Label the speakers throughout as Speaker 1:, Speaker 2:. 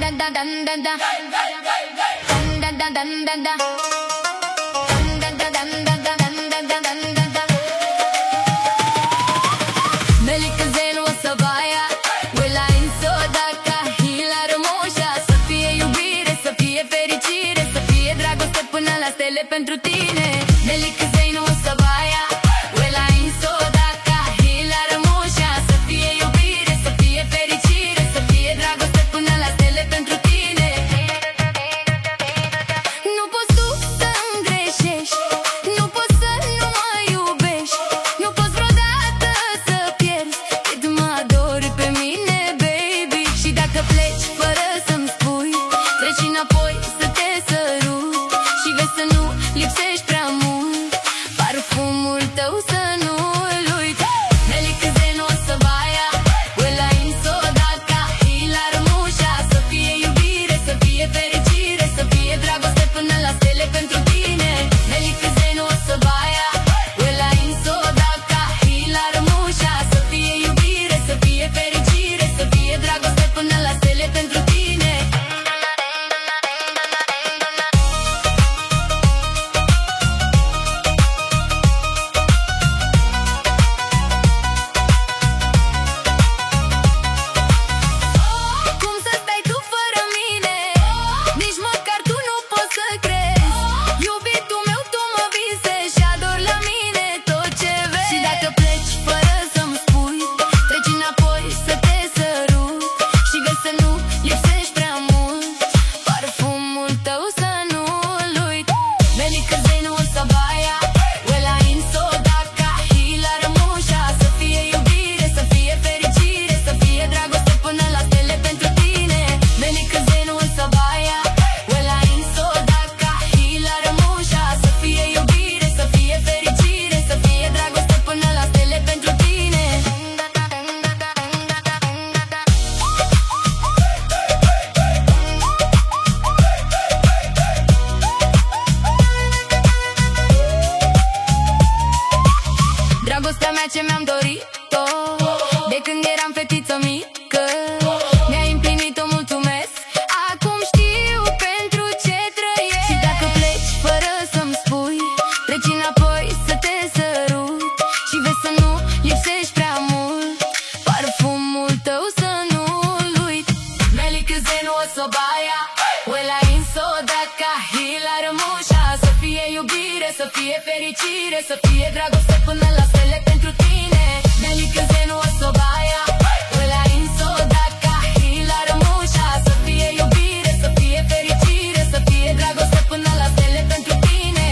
Speaker 1: Pentru tine, Nelica Zainu o să baia, Wela Inso Daca, Hila Rămușa. Să fie iubire, să fie fericire, să fie dragoste până la stele pentru tine. Nu poți tu să-mi greșești, nu poți să nu mă iubești, nu poți vreodată să pierzi cât mă adori pe mine, baby. Și dacă pleci fără să-mi spui, treci înapoi să te sărut și vezi să nu lipsești prea mult, parfumul tău să nu-l uiți. Nelica Zainu o să baia, Wela Inso Daca, Hila Rămușa. Să fie iubire, să fie fericire, să fie dragoste până la stele pentru tine. Nelica Zainu o să baia, Wela Inso Daca, Hila Rămușa. Să fie iubire, să fie fericire, să fie dragoste până la stele pentru tine. Dragostea mea ce mi-am dorit-o de când eram fetiță mică, mi-a împlinit-o, mulțumesc. Acum știu pentru ce trăiesc. Și dacă pleci fără să-mi spui, treci înapoi să te sărut și vezi să nu lipsești prea mult, parfumul tău să nu-l uit. Nelica Zainu o să baia, Wela Inso Daca, Hila Rămușa. Să fie iubire, să fie fericire, să fie dragoste până la stele pentru tine. Nelica Zainu o să baia, Wela Inso Daca, Hila Rămușa. Să fie iubire, să fie fericire, să fie dragoste până la stele pentru tine.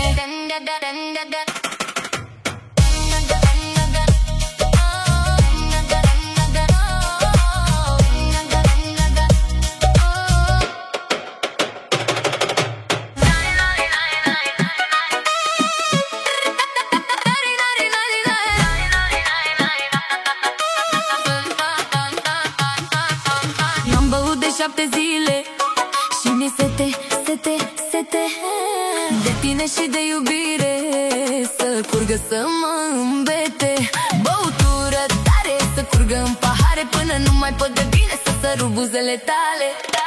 Speaker 1: N-am băut de 7 zile și mi-e sete, sete, sete de tine și de iubire, să curgă să mă îmbete. Băutură tare să curgă în pahare, până nu mai pot de bine să sărut buzele tale.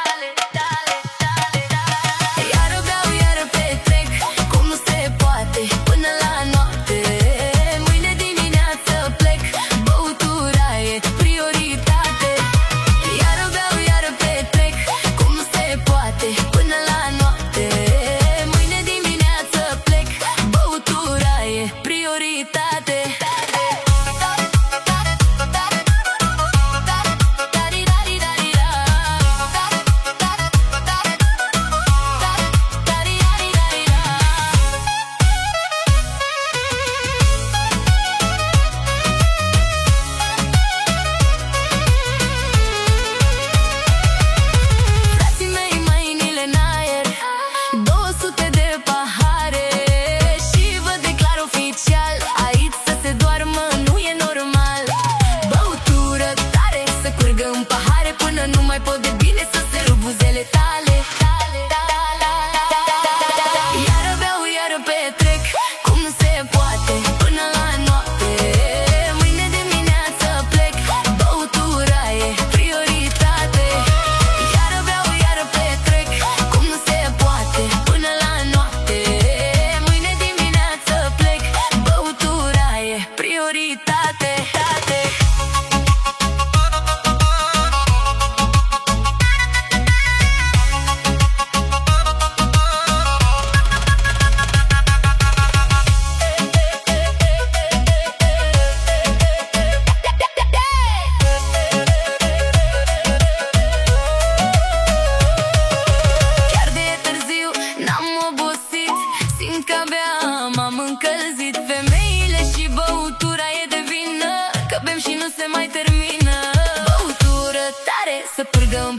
Speaker 1: Iară beau, iară petrec, cum nu se poate, până la noapte. Mâine dimineață plec, băutura e prioritate. Iară beau, iară petrec, cum nu se poate, până la noapte. Mâine dimineață plec, băutura e prioritate.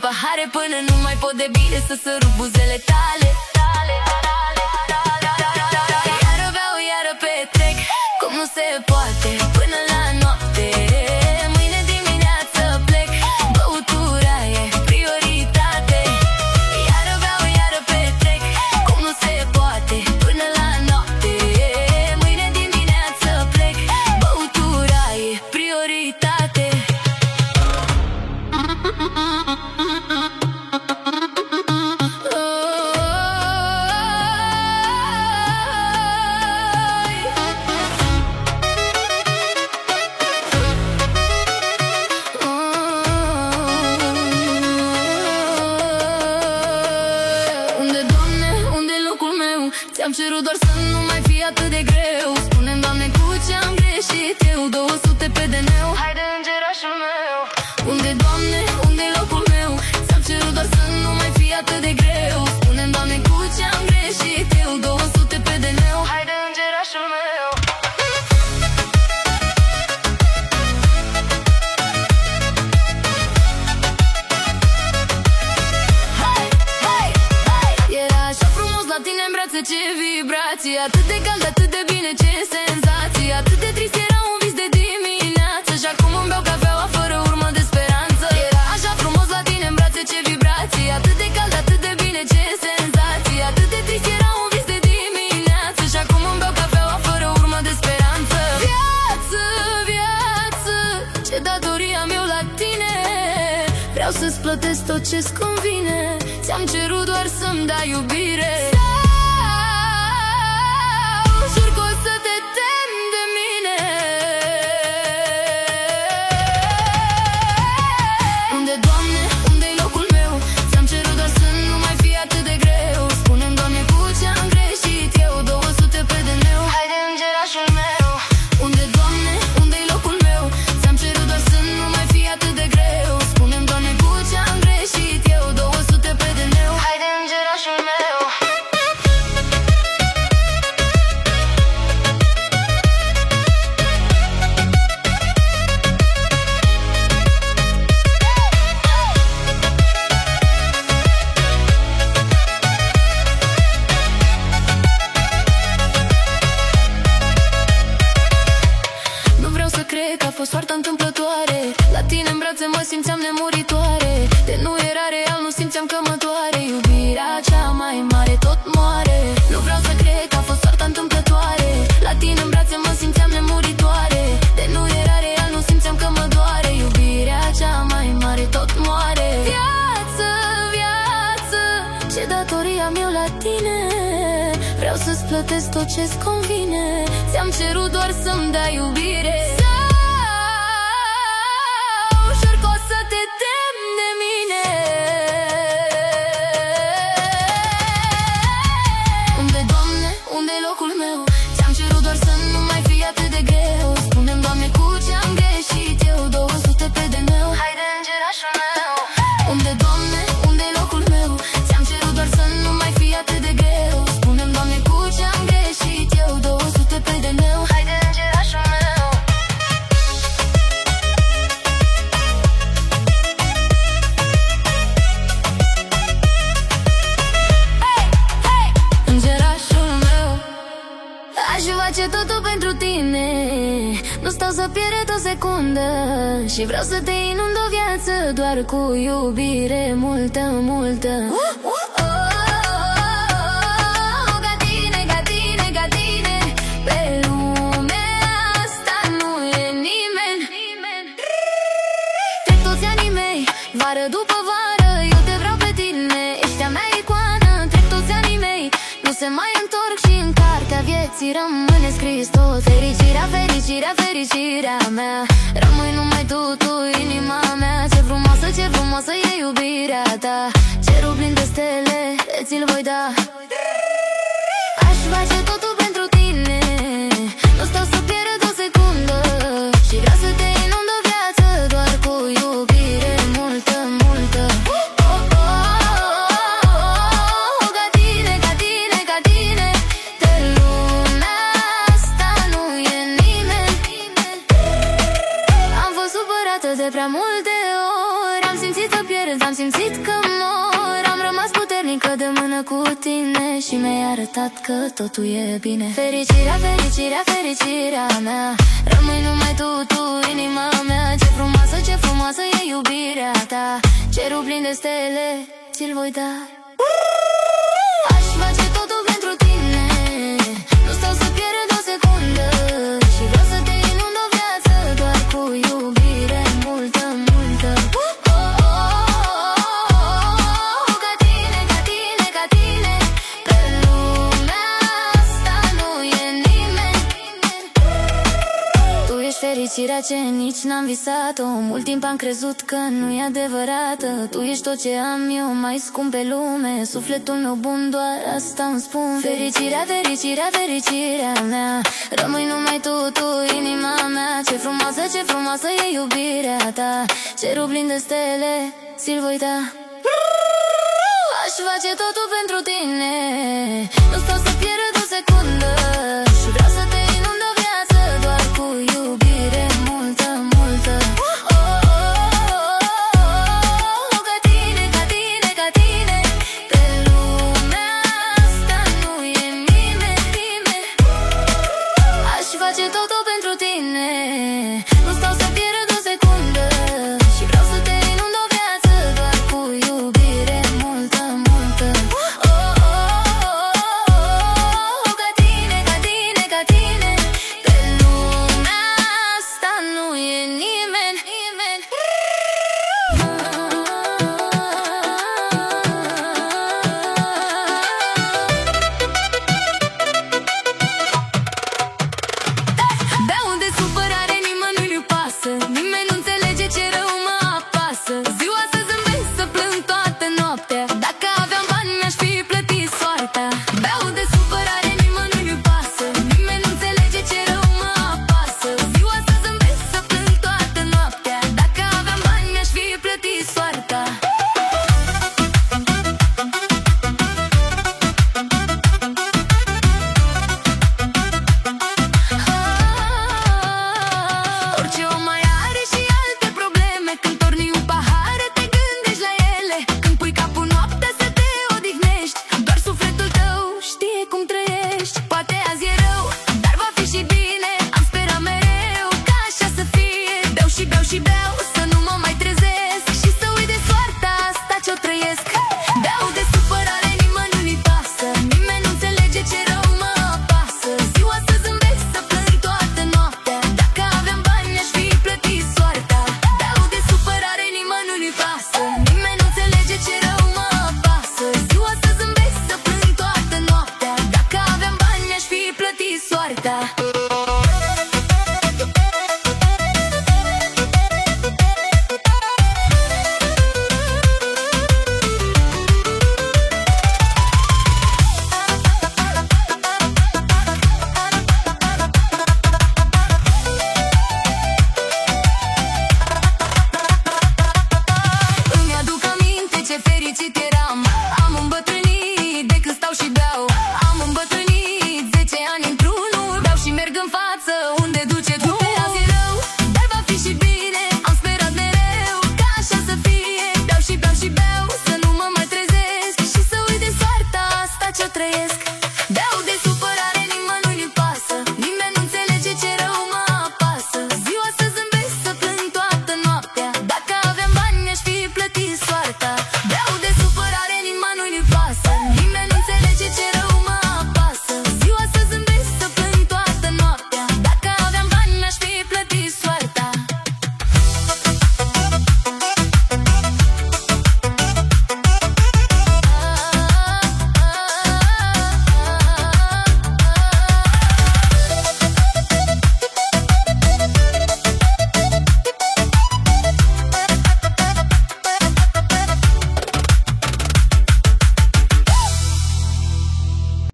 Speaker 1: pahare până nu mai pot de bine să sărut buzele tale. Iară beau, iară petrec, cum nu se poate, până la noapte. Mâine dimineață plec, băutura e prioritate. Iară beau, iară petrec, cum nu se poate, până la noapte. Mâine dimineață plec, băutura e prioritate. Ți-am cerut doar să nu mai fie atât de greu. Spune-mi, Doamne, cu ce-am greșit eu? 200 pe DN-ul, haide îngerașul meu. Unde, Doamne, unde-i locul meu? Ți-am cerut doar să nu mai fie atât de greu. Spune-mi, Doamne, cu ce-am greșit eu? 200 pe DN-ul, haide îngerașul meu. Ce vibrație, atât de cald, atât de bine, ce senzație. Atât de trist, era un vis de dimineață. Și acum îmi beau cafeaua fără urmă de speranță. Era așa frumos la tine în brațe, ce vibrație. Atât de cald, atât de bine, ce senzație. Atât de trist, era un vis de dimineață. Și acum îmi beau cafeaua fără urmă de speranță. Viață, viață, ce datoria am eu la tine. Vreau să-ți plătesc tot ce-ți convine. Ți-am cerut doar să-mi dai iubire. Jur că o să te temi de mine. Unde, Doamne, unde-i locul meu? Ți-am cerut doar să nu mai fie atât de greu. Spune-mi, Doamne, cu ce-am greșit eu? 200 pe DN-ul, haide îngerașul meu. Unde, Doamne, unde-i locul meu? Ți-am cerut doar să nu mai fie atât de greu. Spune-mi, Doamne, cu ce-am greșit eu? 200 pe DN-ul, haide îngerașul meu. Cred că a fost soarta întâmplătoare. La tine în brațe mă simțeam nemuritoare. De nu era real, nu simțeam că mă doare. Iubirea cea mai mare tot moare. Nu vreau să cred că a fost soarta întâmplătoare. La tine în brațe mă simțeam nemuritoare. De nu era real, nu simțeam că mă doare. Iubirea cea mai mare tot moare. Viață, viață, ce datoria am eu la tine. Vreau să-ți plătesc tot ce-ți convine. Ți-am cerut doar să-mi dai iubire. Jur că o să te temi de mine. Unde, Doamne, unde-i locul meu? Ți-am cerut doar să nu mai fie atât de greu. Spune-mi, Doamne, cu ce-am greșit eu? 200 pe DN-ul, haide îngerașul meu. Unde, Doamne, unde-i locul meu? Ți-am cerut doar să nu mai fie atât de greu. Spune-mi, Doamne, cu ce-am greșit eu? 200 pe DN-ul, haide îngerașul meu. Aș face totul pentru tine. Nu stau să pierd o secundă. Și vreau să te inund o viață doar cu iubire multă, multă. Ca tine, ca tine, ca tine. Pe lumea asta nu e nimeni. Trec toți anii mei, vară după vară, eu te vreau pe tine. Ești a mea icoană. Trec toți anii mei, nu se mai întorc și în cartea vieții rămâne scris tot. Fericirea, fericirea, fericirea mea. Rămâi numai tu, inima mea. Ce frumoasă e iubirea ta. Cerul plin de stele, ți-l voi da. Aș face totul pentru tine. Nu stau să pierd o secundă. Și vreau să te inund o viață doar cu iubire multă, multă. Ca tine, ca tine, ca tine. De lumea asta nu e nimeni. Am fost supărată de prea multe ori. Am simțit să pierd, am simțit zilnică de mână cu tine și mi-ai arătat că totul e bine. Fericirea, fericirea, fericirea mea, rămâi numai tu, inima mea. Ce frumoasă e iubirea ta, cerul plin de stele, ți-l voi da. Aș face totul pentru tine, nu stau să pierd o secundă și vreau să te inund o viață doar cu iubire multă, multă. Ca tine, ca tine, ca tine, pe lumea asta nu e nimeni. Tu ești fericirea ce nici n-am visat-o, mult timp am crezut că nu e adevărată. Tu ești tot ce am eu mai scump pe lume, sufletul meu bun, doar asta îmi spun. Fericirea, fericirea, fericirea mea, rămâi numai tu, inima mea. Ce frumoasă e iubirea ta, cerul plin de stele, ți-l voi da. Aș face totul pentru tine, nu stau să pierd o secundă și vreau să te inund o viață doar cu iubire multă, multă. Ca tine, ca tine, ca tine, pe lumea asta nu e nimeni, nimeni. Aș face totul pentru tine, nu stau să pierd o secundă și vreau să te inund o viață doar cu iubire multă, multă. Ca tine, ca tine, ca tine, pe lumea asta nu e nimeni, nimeni. Beau de supărare, nimănui nu pasă, nimeni nu înțelege ce rău mă apasă. Ziua să zâmbesc, să plâng toată noaptea, dacă aveam bani mi-aș fi plătit soarta. Beau de supărare, nimănui nu pasă, nimeni nu înțelege ce rău mă apasă. Ziua să zâmbesc, să plâng toată noaptea, dacă aveam bani mi-aș fi plătit soarta. Orice om mai are și alte probleme, când torni un pahar te gândești la ele. Când pui capul noaptea să te odihnești, doar sufletul tău știe cum trăiești. Poate azi e rău, dar va fi și bine, am sperat mereu ca așa să fie. Beau și beau și beau, să nu mă mai trezesc și să uit de soarta asta ce-o trăiesc. Beau de supărare, nimănui nu-i pasă, nimeni nu înțelege ce rău mă apasă. Ziua să zâmbesc, să plâng toată noaptea, dacă aveam bani mi-aș fi plătit soarta. Beau de supărare, nimănui nu-i pasă, nimeni nu înțelege ce rău mă apasă. Ziua să zâmbesc, să plâng toată noaptea, dacă aveam bani mi-aș fi plătit soarta. Îmi aduc aminte ce fericit eram, am un bătrân